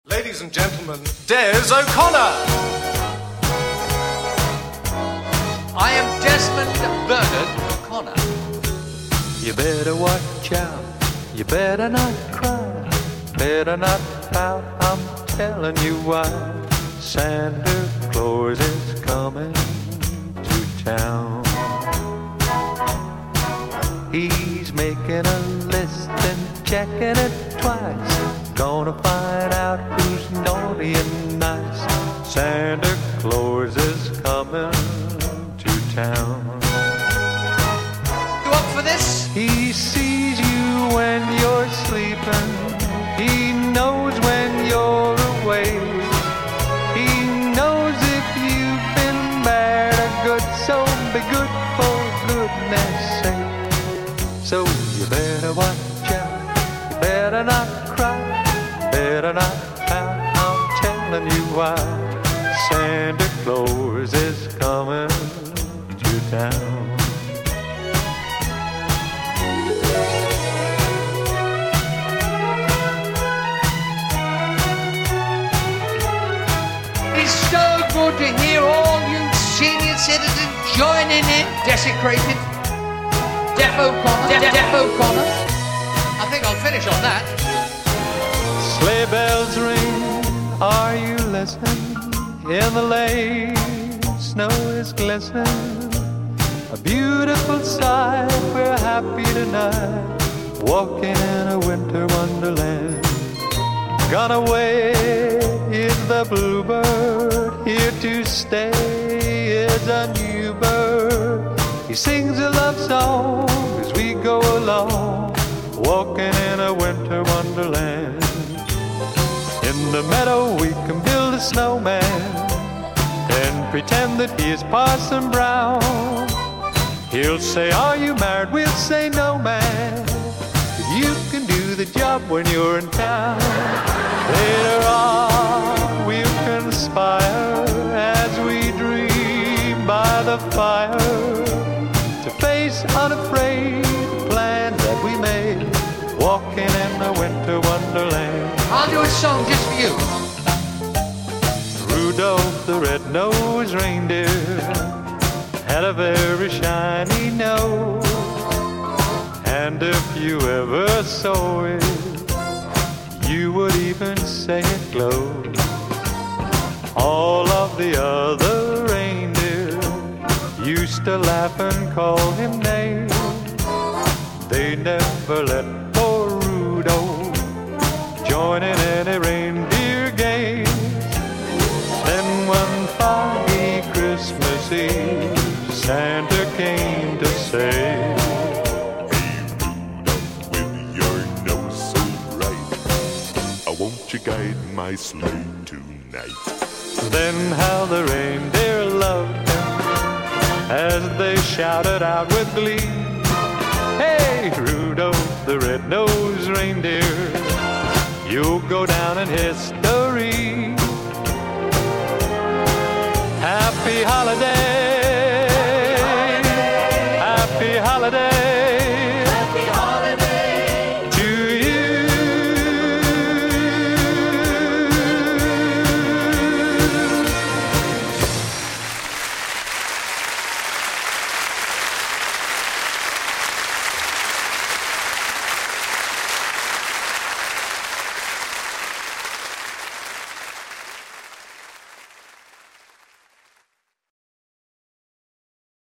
Ladies and gentlemen, Des O'Connor. I am Desmond Bernard O'Connor. You better watch out, you better not cry, better not pout, I'm telling you why. Santa Claus is coming to town. He's making a list and checking it twice, gonna find out who's naughty and nice. Santa Claus is coming to town. You up for this? He sees you when you're sleeping, he knows when you're awake, he knows if you've been bad or good, so be good for goodness sake. So you better watch out, you better not cry, better not pout, I'm telling you why. Santa Claus is coming to town. It's so good to hear all you senior citizens joining in. Desecrated. Def O'Connor. I think I'll finish on that. Sleigh bells ring, are you listening? In the lane, snow is glistening. A beautiful sight, we're happy tonight, walking in a winter wonderland. Gone away is the bluebird, here to stay is a new bird. He sings a love song as we go along, walking in a winter wonderland. In the meadow we can build a snowman and pretend that he is Parson Brown. He'll say, are you married? We'll say, no, man. But you can do the job when you're in town. Later on we'll conspire as we dream by the fire to face unafraid the plan that we made, walking in a winter wonderland. I'll do a song just for you. Rudolph the red-nosed reindeer had a very shiny nose, and if you ever saw it, you would even say it glowed. All of the other reindeer used to laugh and call him names. They never let poor Rudolph join in any reindeer games. Then one foggy Christmas Eve, Santa came to say, hey Rudolph, with your nose so bright, won't you guide my sleigh tonight? Then how the reindeer loved him as they shouted out with glee, hey Rudolph the red-nosed reindeer, you'll go down in history. Happy holiday.